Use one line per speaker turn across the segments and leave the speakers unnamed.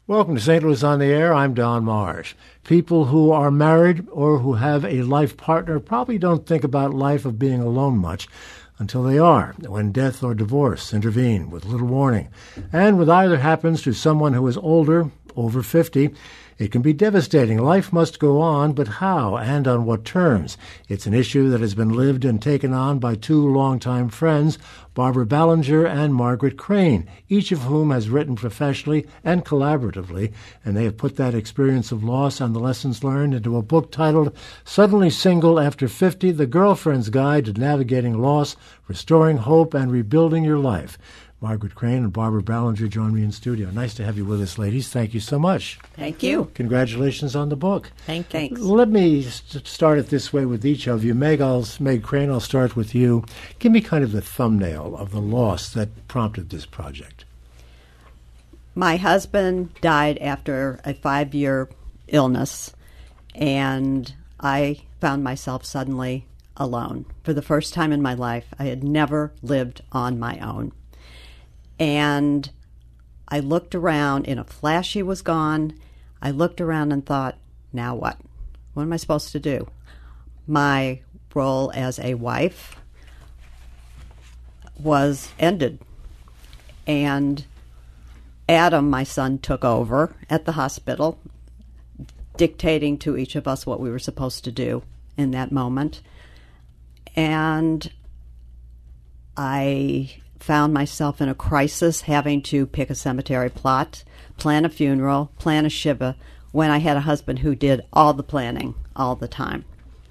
Welcome to St. Louis on the Air. I'm Don Marsh. People who are married or who have a life partner probably don't think about life of being alone much until they are, when death or divorce intervene with little warning. And when either happens to someone who is older, over 50, it can be devastating. Life must go on, but how and on what terms? It's an issue that has been lived and taken on by two longtime friends, Barbara Ballinger and Margaret Crane, each of whom has written professionally and collaboratively, and they have put that experience of loss and the lessons learned into a book titled Suddenly Single After 50, The Girlfriend's Guide to Navigating Loss, Restoring Hope, and Rebuilding Your Life. Margaret Crane and Barbara Ballinger join me in studio. Nice to have you with us, ladies. Thank you so much.
Thank you.
Congratulations on the book.
Thanks.
Let me start it this way with each of you. Meg Crane, I'll start with you. Give me kind of the thumbnail of the loss that prompted this project.
My husband died after a 5-year illness, and I found myself suddenly alone. For the first time in my life, I had never lived on my own. And I looked around. In a flash, he was gone. I looked around and thought, now what? What am I supposed to do? My role as a wife was ended. And Adam, my son, took over at the hospital, dictating to each of us what we were supposed to do in that moment. And I found myself in a crisis, having to pick a cemetery plot, plan a funeral, plan a shiva, when I had a husband who did all the planning all the time.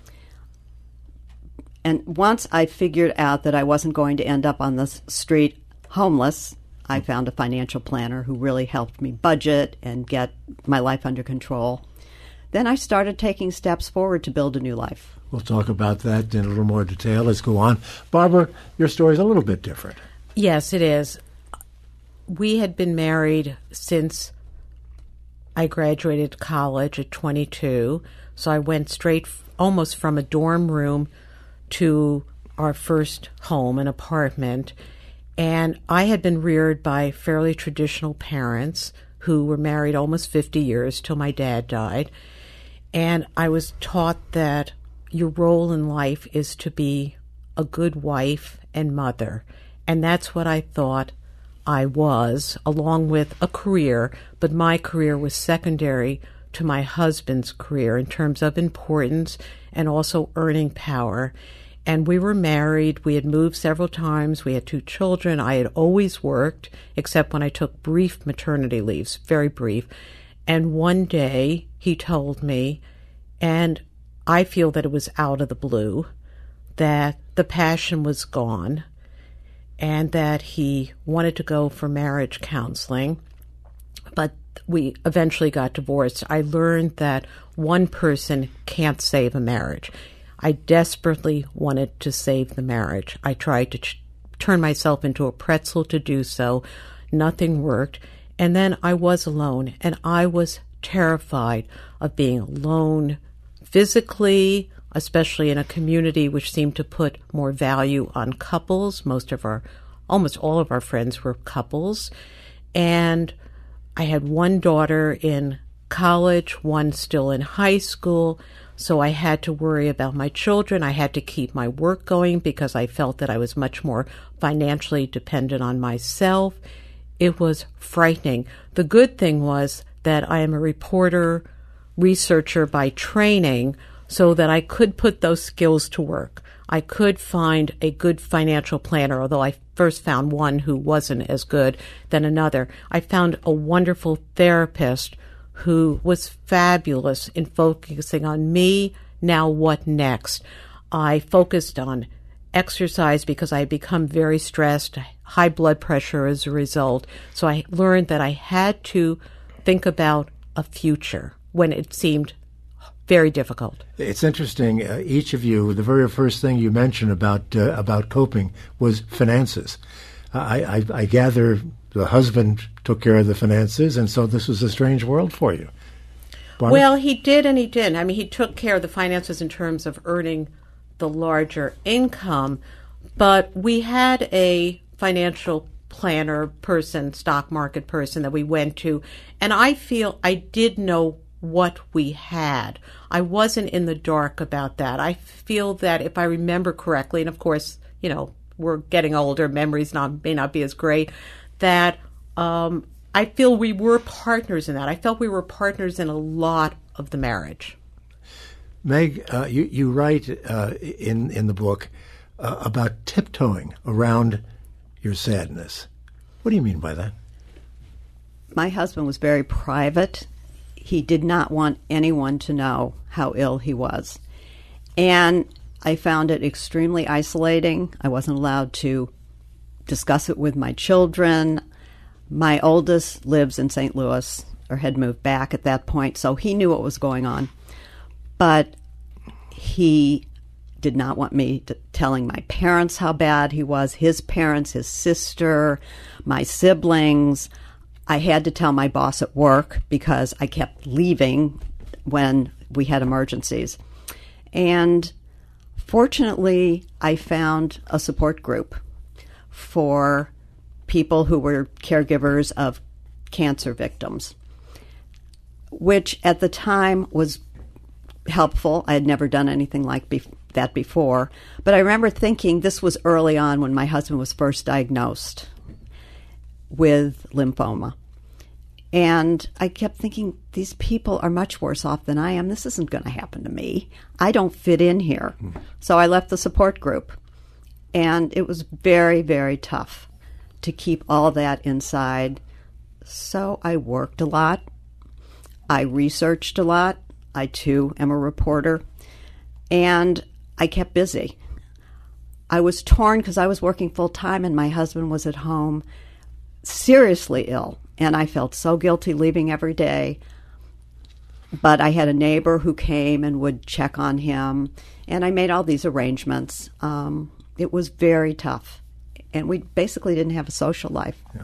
And once I figured out that I wasn't going to end up on the street homeless, I found a financial planner who really helped me budget and get my life under control. Then I started taking steps forward to build a new life.
We'll talk about that in a little more detail. Let's go on. Barbara, your story is a little bit different.
Yes, it is. We had been married since I graduated college at 22, so I went straight almost from a dorm room to our first home, an apartment, and I had been reared by fairly traditional parents who were married almost 50 years till my dad died, and I was taught that your role in life is to be a good wife and mother. And that's what I thought I was, along with a career, but my career was secondary to my husband's career in terms of importance and also earning power. And we were married. We had moved several times. We had 2 children. I had always worked, except when I took brief maternity leaves, very brief. And one day he told me, and I feel that it was out of the blue, that the passion was gone, and that he wanted to go for marriage counseling, but we eventually got divorced. I learned that one person can't save a marriage. I desperately wanted to save the marriage. I tried to turn myself into a pretzel to do so. Nothing worked. And then I was alone, and I was terrified of being alone physically, especially in a community which seemed to put more value on couples. Almost all of our friends were couples. And I had one daughter in college, one still in high school, so I had to worry about my children. I had to keep my work going because I felt that I was much more financially dependent on myself. It was frightening. The good thing was that I am a reporter, researcher by training, so that I could put those skills to work. I could find a good financial planner, although I first found one who wasn't as good than another. I found a wonderful therapist who was fabulous in focusing on me. Now what next? I focused on exercise because I had become very stressed, high blood pressure as a result. So I learned that I had to think about a future when it seemed very difficult.
It's interesting. Each of you, the very first thing you mentioned about coping was finances. I gather the husband took care of the finances, and so this was a strange world for you. Barbara?
Well, he did and he didn't. I mean, he took care of the finances in terms of earning the larger income, but we had a financial planner person, stock market person that we went to. And I feel I did know what we had. I wasn't in the dark about that. I feel that if I remember correctly, and of course, we're getting older, memories may not be as great, that I feel we were partners in that. I felt we were partners in a lot of the marriage.
Meg, you write in the book about tiptoeing around your sadness. What do you mean by that?
My husband was very private. He did not want anyone to know how ill he was. And I found it extremely isolating. I wasn't allowed to discuss it with my children. My oldest lives in St. Louis, or had moved back at that point, so he knew what was going on. But he did not want me telling my parents how bad he was, his parents, his sister, my siblings. I had to tell my boss at work because I kept leaving when we had emergencies. And fortunately, I found a support group for people who were caregivers of cancer victims, which at the time was helpful. I had never done anything like that before. But I remember thinking this was early on when my husband was first diagnosed with lymphoma. And I kept thinking, these people are much worse off than I am. This isn't going to happen to me. I don't fit in here. So I left the support group. And it was very, very tough to keep all that inside. So I worked a lot. I researched a lot. I, too, am a reporter. And I kept busy. I was torn because I was working full-time and my husband was at home seriously ill. And I felt so guilty leaving every day. But I had a neighbor who came and would check on him. And I made all these arrangements. It was very tough. And we basically didn't have a social life.
Yeah.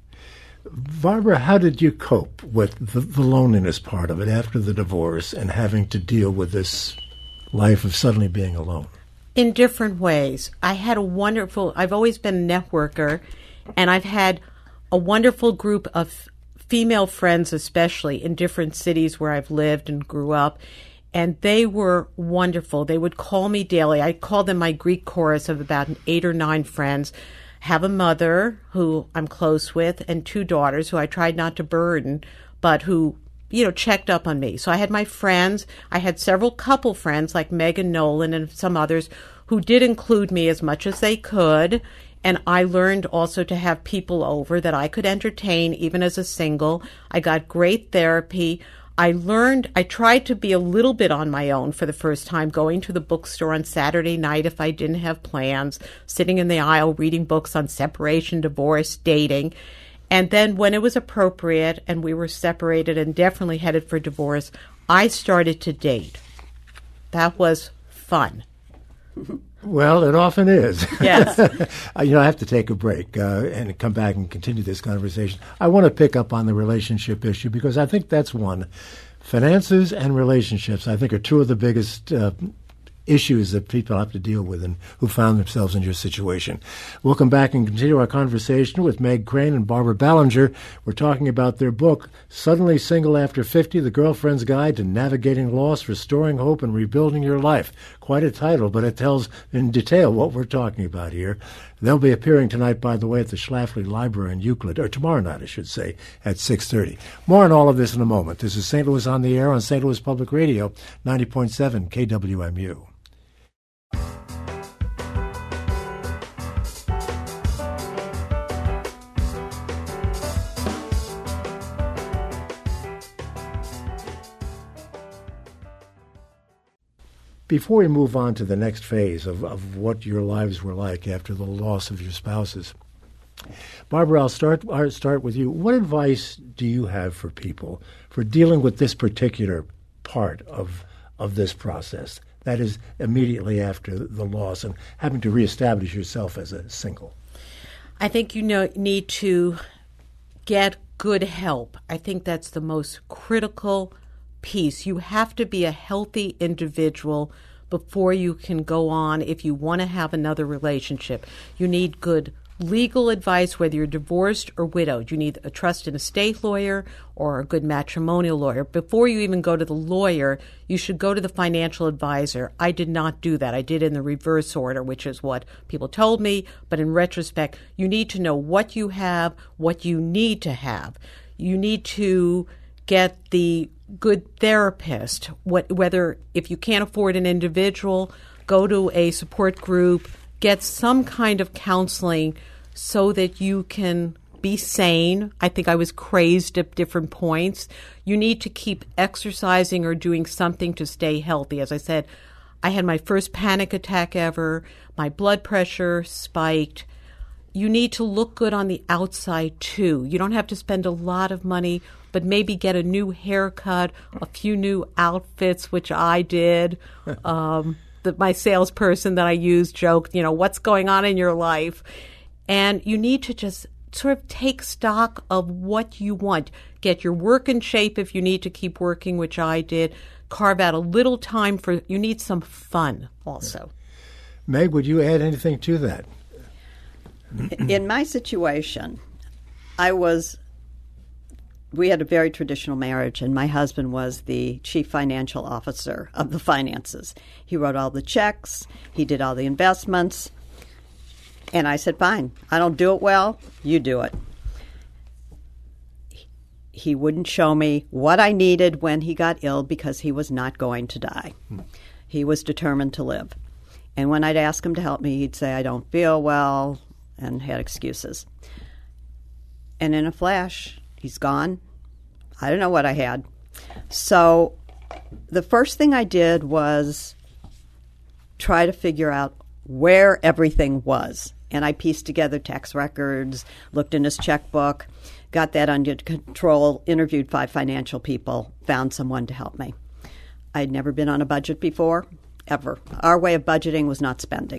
Barbara, how did you cope with the loneliness part of it after the divorce and having to deal with this life of suddenly being alone?
In different ways. I've always been a networker, and I've had a wonderful group of female friends, especially in different cities where I've lived and grew up. And they were wonderful. They would call me daily. I called them my Greek chorus of about 8 or 9 friends. Have a mother who I'm close with and 2 daughters who I tried not to burden, but who, checked up on me. So I had my friends. I had several couple friends like Megan Nolan and some others who did include me as much as they could. And I learned also to have people over that I could entertain even as a single. I got great therapy. I tried to be a little bit on my own for the first time, going to the bookstore on Saturday night if I didn't have plans, sitting in the aisle reading books on separation, divorce, dating. And then when it was appropriate and we were separated and definitely headed for divorce, I started to date. That was fun.
Well, it often is.
Yes.
I have to take a break and come back and continue this conversation. I want to pick up on the relationship issue because I think that's one. Finances and relationships, I think, are 2 of the biggest issues that people have to deal with and who found themselves in your situation. We'll come back and continue our conversation with Meg Crane and Barbara Ballinger. We're talking about their book, Suddenly Single After 50, The Girlfriend's Guide to Navigating Loss, Restoring Hope, and Rebuilding Your Life. Quite a title, but it tells in detail what we're talking about here. They'll be appearing tonight, by the way, at the Schlafly Library in Euclid, or tomorrow night, I should say, at 6:30. More on all of this in a moment. This is St. Louis on the Air on St. Louis Public Radio, 90.7 KWMU. Before we move on to the next phase of what your lives were like after the loss of your spouses, Barbara, I'll start with you. What advice do you have for people for dealing with this particular part of this process, that is immediately after the loss and having to reestablish yourself as a single?
I think you need to get good help. I think that's the most critical piece. You have to be a healthy individual before you can go on if you want to have another relationship. You need good legal advice, whether you're divorced or widowed. You need a trust and estate lawyer or a good matrimonial lawyer. Before you even go to the lawyer, you should go to the financial advisor. I did not do that. I did in the reverse order, which is what people told me. But in retrospect, you need to know what you have, what you need to have. You need to get the good therapist, whether if you can't afford an individual, go to a support group, get some kind of counseling so that you can be sane. I think I was crazed at different points. You need to keep exercising or doing something to stay healthy. As I said, I had my first panic attack ever. My blood pressure spiked. You need to look good on the outside, too. You don't have to spend a lot of money, but maybe get a new haircut, a few new outfits, which I did. My salesperson that I used joked, what's going on in your life? And you need to just sort of take stock of what you want. Get your work in shape if you need to keep working, which I did. Carve out a little time you need some fun also.
Meg, would you add anything to that?
In my situation, we had a very traditional marriage, and my husband was the chief financial officer of the finances. He wrote all the checks. He did all the investments. And I said, fine, I don't do it well. You do it. He wouldn't show me what I needed when he got ill because he was not going to die. He was determined to live. And when I'd ask him to help me, he'd say, I don't feel well, and had excuses. And in a flash, he's gone. I don't know what I had. So the first thing I did was try to figure out where everything was. And I pieced together tax records, looked in his checkbook, got that under control, interviewed 5 financial people, found someone to help me. I'd never been on a budget before, ever. Our way of budgeting was not spending.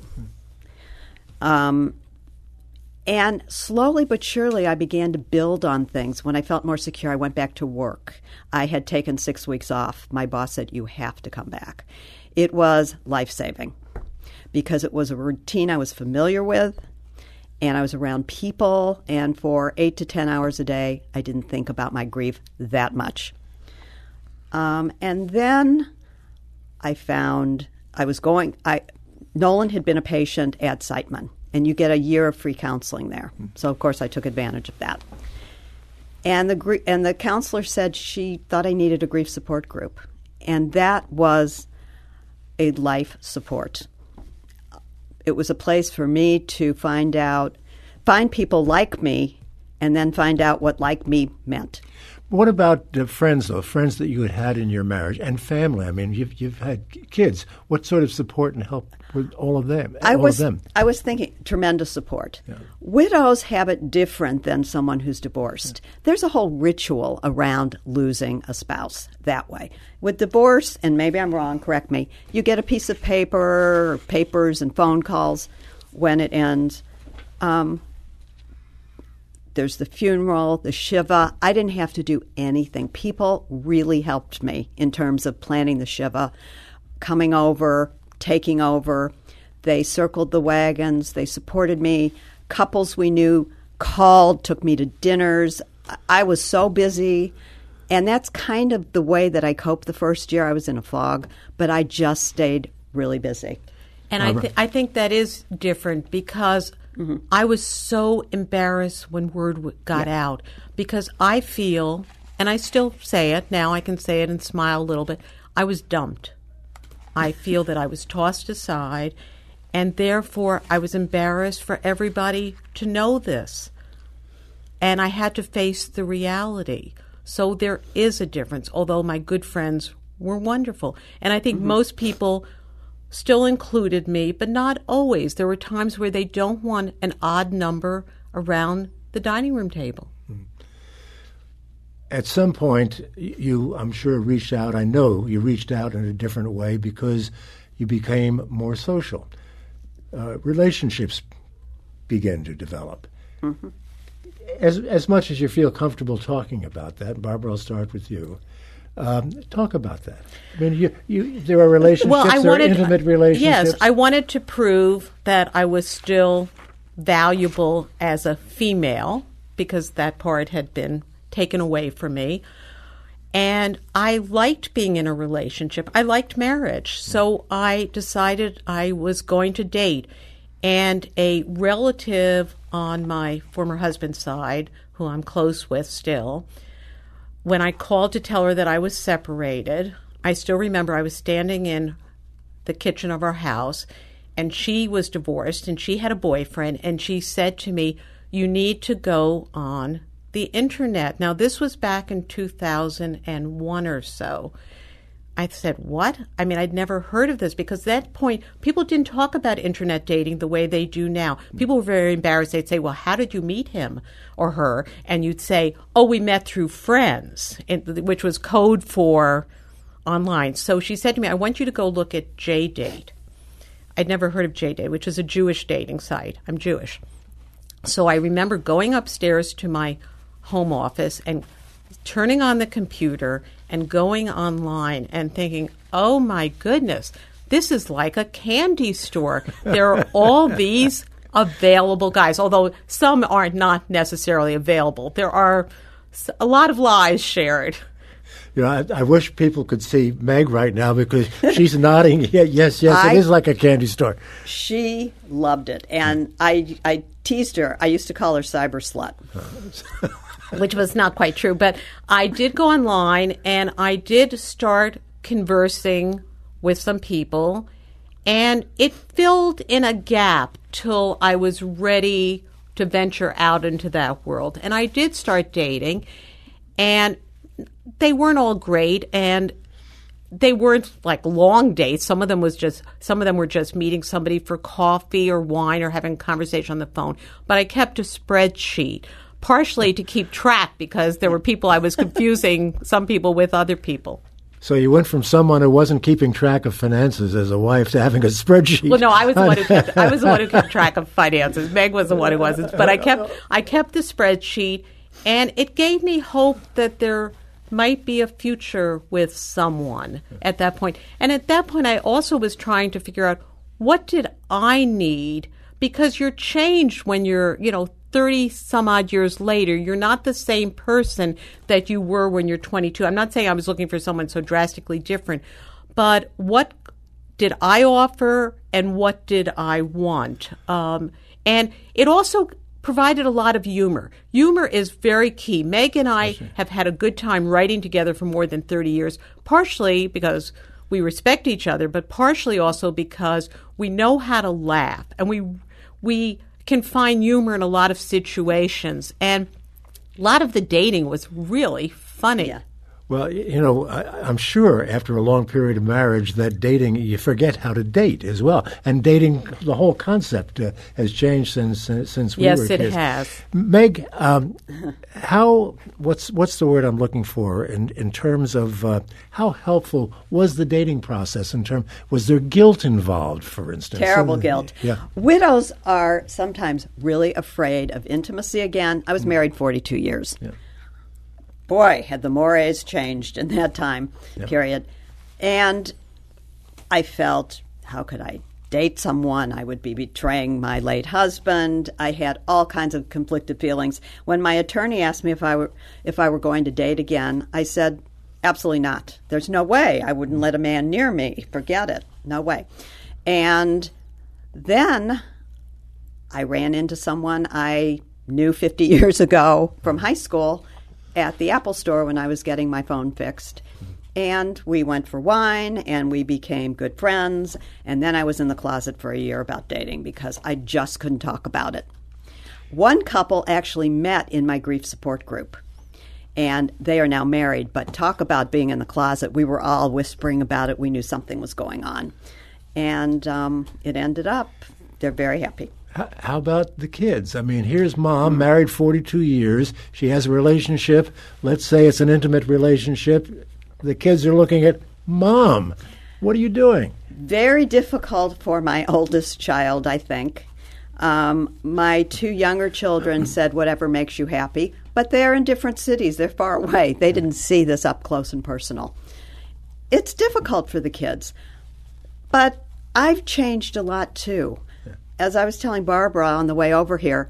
And slowly but surely, I began to build on things. When I felt more secure, I went back to work. I had taken 6 weeks off. My boss said, you have to come back. It was life-saving because it was a routine I was familiar with, and I was around people. And for 8 to 10 hours a day, I didn't think about my grief that much. And then I found Nolan had been a patient at Siteman. And you get a year of free counseling there. So, of course, I took advantage of that. And the counselor said she thought I needed a grief support group. And that was a life support. It was a place for me to find people like me, and then find out what like me meant.
What about friends, though? Friends that you had in your marriage and family. I mean, you've had kids. What sort of support and help with all of them?
I was thinking tremendous support. Yeah. Widows have it different than someone who's divorced. Yeah. There's a whole ritual around losing a spouse that way. With divorce, and maybe I'm wrong, correct me, you get a piece of paper, or papers and phone calls when it ends. There's the funeral, the Shiva. I didn't have to do anything. People really helped me in terms of planning the Shiva, coming over, taking over. They circled the wagons. They supported me. Couples we knew called, took me to dinners. I was so busy. And that's kind of the way that I coped the first year. I was in a fog, but I just stayed really busy.
And I think that is different because I was so embarrassed when word got out because I feel, and I still say it, now I can say it and smile a little bit, I was dumped. I feel that I was tossed aside, and therefore I was embarrassed for everybody to know this. And I had to face the reality. So there is a difference, although my good friends were wonderful. And I think most people still included me, but not always. There were times where they don't want an odd number around the dining room table.
At some point, you, I'm sure, reached out. I know you reached out in a different way because you became more social. Relationships began to develop. As much as you feel comfortable talking about that, Barbara, I'll start with you. Talk about that. I mean, there are relationships, there are intimate relationships.
Yes, I wanted to prove that I was still valuable as a female because that part had been taken away from me. And I liked being in a relationship. I liked marriage. So I decided I was going to date. And a relative on my former husband's side, who I'm close with still, when I called to tell her that I was separated, I still remember I was standing in the kitchen of our house, and she was divorced, and she had a boyfriend, and she said to me, "You need to go on the internet." Now, this was back in 2001 or so. I said, what? I mean, I'd never heard of this because at that point, people didn't talk about internet dating the way they do now. People were very embarrassed. They'd say, well, how did you meet him or her? And you'd say, oh, we met through friends, which was code for online. So she said to me, I want you to go look at JDate. I'd never heard of JDate, which is a Jewish dating site. I'm Jewish. So I remember going upstairs to my home office and turning on the computer and going online and thinking, oh my goodness, this is like a candy store. There are all these available guys, although some are not necessarily available. There are a lot of lies shared.
You know, I wish people could see Meg right now because she's nodding. Yes, it is like a candy store.
She loved it. And I teased her. I used to call her cyber slut.
Which was not quite true. But I did go online and I did start conversing with some people. And it filled in a gap till I was ready to venture out into that world. And I did start dating. And they weren't all great. And they weren't like long dates. Some of them were just meeting somebody for coffee or wine or having a conversation on the phone. But I kept a spreadsheet, partially to keep track because there were people I was confusing some people with other people.
So you went from someone who wasn't keeping track of finances as a wife to having a spreadsheet.
Well, no, I was the one who kept track of finances. Meg was the one who wasn't. But I kept the spreadsheet, and it gave me hope that there might be a future with someone at that point. And at that point, I also was trying to figure out what did I need, because you're changed when you're, 30 some odd years later. You're not the same person that you were when you're 22. I'm not saying I was looking for someone so drastically different, but what did I offer and what did I want? And it also provided a lot of humor. Humor is very key. Meg and I have had a good time writing together for more than 30 years, partially because we respect each other, but partially also because we know how to laugh, and we can find humor in a lot of situations. And a lot of the dating was really funny.
Yeah.
Well, I'm sure after a long period of marriage that dating, you forget how to date as well. And dating, the whole concept has changed since we were kids.
Yes, it has.
Meg, what's the word I'm looking for in terms of how helpful was the dating process? Was there guilt involved, for instance?
Terrible guilt.
Yeah.
Widows are sometimes really afraid of intimacy again. I was married 42 years. Yeah. Boy, had the mores changed in that time period. And I felt, how could I date someone? I would be betraying my late husband. I had all kinds of conflicted feelings. When my attorney asked me if I were going to date again, I said, absolutely not. There's no way. I wouldn't let a man near me. Forget it. No way. And then I ran into someone I knew 50 years ago from high school at the Apple store when I was getting my phone fixed. And we went for wine, and we became good friends. And then I was in the closet for a year about dating because I just couldn't talk about it. One couple actually met in my grief support group, and they are now married. But talk about being in the closet. We were all whispering about it. We knew something was going on. And it ended up, they're very happy.
How about the kids? I mean, here's mom, married 42 years. She has a relationship. Let's say it's an intimate relationship. The kids are looking at, Mom, what are you doing?
Very difficult for my oldest child, I think. My two younger children said, whatever makes you happy. But they're in different cities. They're far away. They didn't see this up close and personal. It's difficult for the kids. But I've changed a lot, too. as I was telling Barbara on the way over here,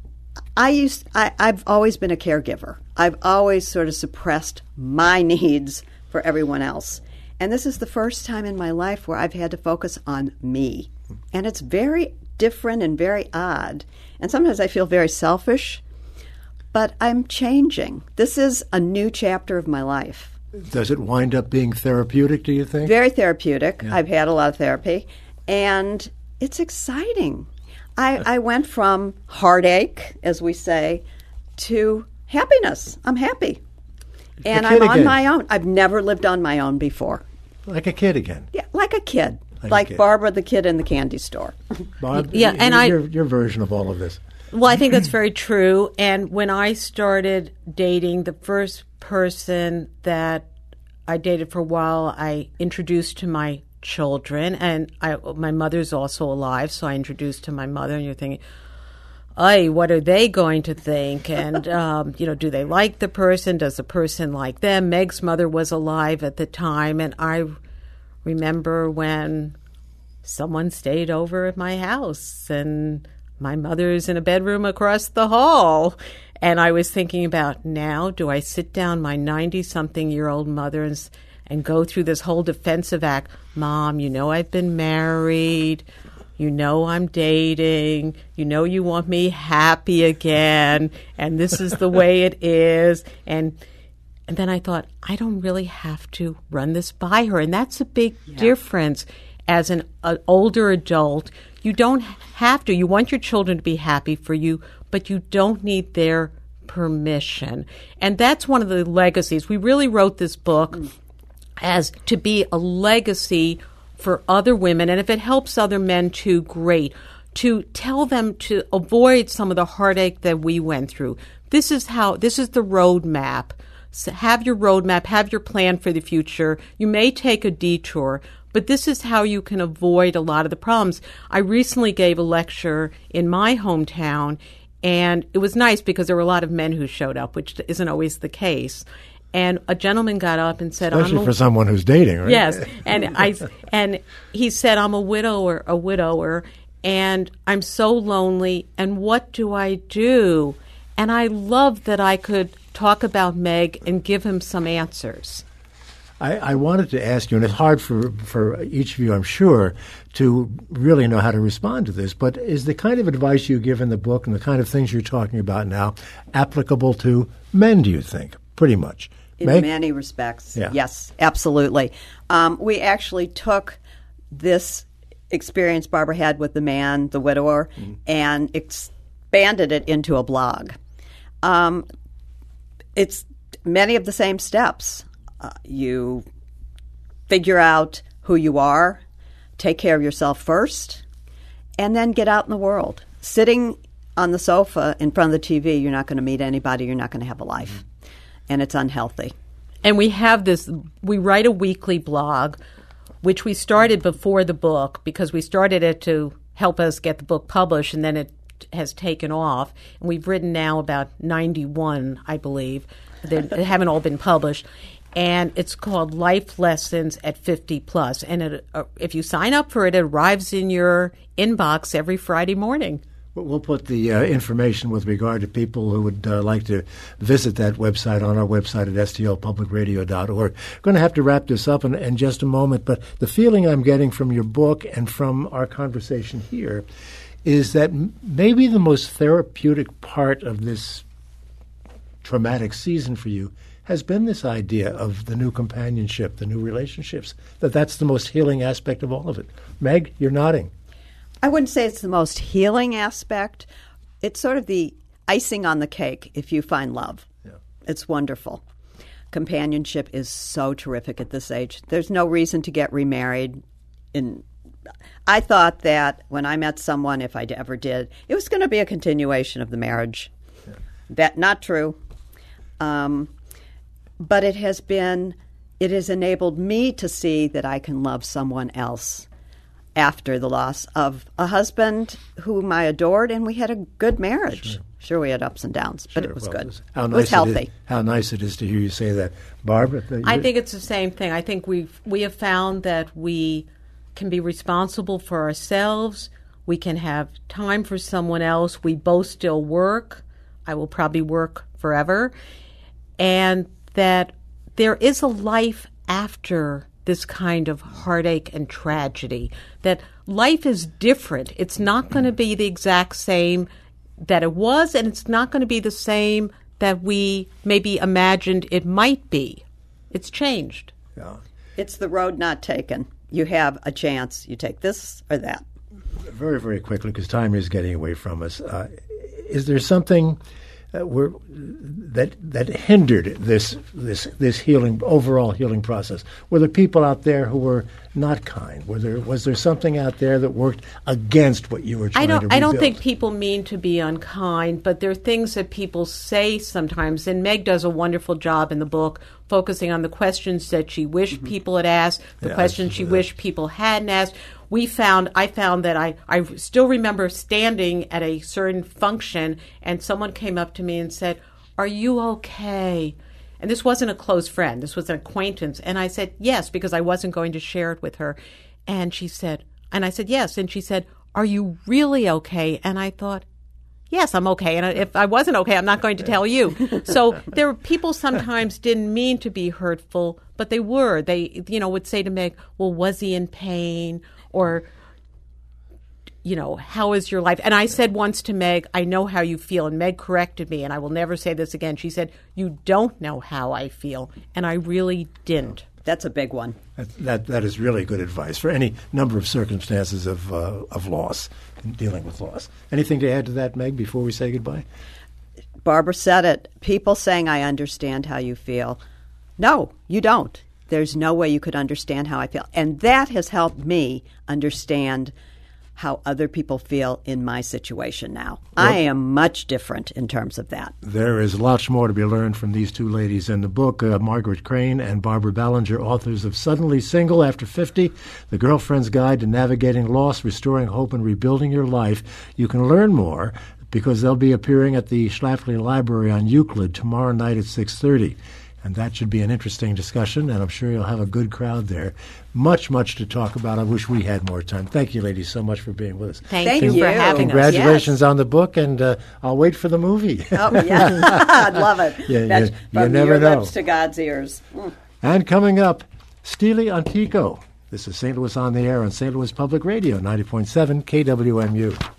I've always been a caregiver. I've always sort of suppressed my needs for everyone else. And this is the first time in my life where I've had to focus on me. And it's very different and very odd. And sometimes I feel very selfish, but I'm changing. This is a new chapter of my life.
Does it wind up being therapeutic, do you think?
Very therapeutic.
Yeah.
I've had a lot of therapy. And it's exciting. I went from heartache, as we say, to happiness. I'm happy. And I'm on my own. I've never lived on my own before.
Like a kid again.
Yeah, like a kid.
Like
Like
a kid.
Barbara the kid in the candy store.
Bob,
Yeah, and
your version of all of this.
Well, I think that's very true. And when I started dating, the first person that I dated for a while, I introduced to my children, and my mother's also alive, so I introduced to my mother, and you're thinking, "Ay, what are they going to think?" And do they like the person? Does the person like them? Meg's mother was alive at the time, and I remember when someone stayed over at my house, and my mother's in a bedroom across the hall. And I was thinking about, now, do I sit down my 90-something-year-old mother and go through this whole defensive act? Mom, I've been married. I'm dating. You want me happy again. And this is the way it is. And then I thought, I don't really have to run this by her. And that's a big difference. As an older adult, you don't have to. You want your children to be happy for you, but you don't need their permission. And that's one of the legacies. We really wrote this book as to be a legacy for other women, and if it helps other men too, great. To tell them to avoid some of the heartache that we went through. This is the roadmap. So have your roadmap, have your plan for the future. You may take a detour, but this is how you can avoid a lot of the problems. I recently gave a lecture in my hometown, and it was nice because there were a lot of men who showed up, which isn't always the case. And a gentleman got up and said,
Especially for someone who's dating, right?
Yes. And he said, I'm a widower, and I'm so lonely, and what do I do? And I love that I could talk about Meg and give him some answers.
I wanted to ask you, and it's hard for each of you, I'm sure, to really know how to respond to this, but is the kind of advice you give in the book and the kind of things you're talking about now applicable to men, do you think? Pretty much.
In
Meg?
many respects,
Yeah.
yes, absolutely. We actually took this experience Barbara had with the man, the widower, and expanded it into a blog. It's many of the same steps. You figure out who you are, take care of yourself first, and then get out in the world. Sitting on the sofa in front of the TV, you're not going to meet anybody, you're not going to have a life. And it's unhealthy.
And we write a weekly blog, which we started before the book because we started it to help us get the book published, and then it has taken off. And we've written now about 91, I believe. They haven't all been published. And it's called Life Lessons at 50 Plus. And if you sign up for it, it arrives in your inbox every Friday morning.
We'll put the information with regard to people who would like to visit that website on our website at stlpublicradio.org. Going to have to wrap this up in just a moment, but the feeling I'm getting from your book and from our conversation here is that maybe the most therapeutic part of this traumatic season for you has been this idea of the new companionship, the new relationships, that's the most healing aspect of all of it. Meg, you're nodding.
I wouldn't say it's the most healing aspect. It's sort of the icing on the cake if you find love.
Yeah.
It's wonderful. Companionship is so terrific at this age. There's no reason to get remarried. I thought that when I met someone, if I ever did, it was going to be a continuation of the marriage. Yeah. That not true. But it has enabled me to see that I can love someone else after the loss of a husband whom I adored, and we had a good marriage. Sure, we had ups and downs, but it was good. It was healthy.
How nice it is to hear you say that. Barbara?
I think it's the same thing. I think we have found that we can be responsible for ourselves. We can have time for someone else. We both still work. I will probably work forever. And that there is a life after this kind of heartache and tragedy, that life is different. It's not going to be the exact same that it was, and it's not going to be the same that we maybe imagined it might be. It's changed.
Yeah.
It's the road not taken. You have a chance. You take this or that.
Very, very quickly, because time is getting away from us. Is there something that hindered this healing, overall healing process? Were there people out there who were not kind? Was there something out there that worked against what you were trying to rebuild?
I don't think people mean to be unkind, but there are things that people say sometimes, and Meg does a wonderful job in the book focusing on the questions that she wished people had asked, the questions she wished people hadn't asked. I found that I still remember standing at a certain function, and someone came up to me and said, "Are you okay?" And this wasn't a close friend. This was an acquaintance. And I said, yes, because I wasn't going to share it with her. And she said, and I said, yes. And she said, "Are you really okay?" And I thought, yes, I'm okay. And if I wasn't okay, I'm not going to tell you. So there were people sometimes didn't mean to be hurtful, but they were. They, would say to Meg, "Well, was he in pain?" Or, "How is your life?" And I said once to Meg, "I know how you feel." And Meg corrected me, and I will never say this again. She said, "You don't know how I feel." And I really didn't.
That's a big one.
That is really good advice for any number of circumstances of loss, dealing with loss. Anything to add to that, Meg, before we say goodbye?
Barbara said it. People saying, "I understand how you feel." No, you don't. There's no way you could understand how I feel. And that has helped me understand how other people feel in my situation now. Well, I am much different in terms of that.
There is lots more to be learned from these two ladies in the book. Margaret Crane and Barbara Ballinger, authors of Suddenly Single After 50, The Girlfriend's Guide to Navigating Loss, Restoring Hope, and Rebuilding Your Life. You can learn more because they'll be appearing at the Schlafly Library on Euclid tomorrow night at 6:30. And that should be an interesting discussion, and I'm sure you'll have a good crowd there. Much, much to talk about. I wish we had more time. Thank you, ladies, so much for being with us.
Thank you for having us.
Congratulations on the book, and I'll wait for the movie.
Oh, yeah. I'd love it.
Yeah, you never
your
know.
Lips to God's ears. Mm.
And coming up, Stile Antico. This is St. Louis on the Air on St. Louis Public Radio, 90.7 KWMU.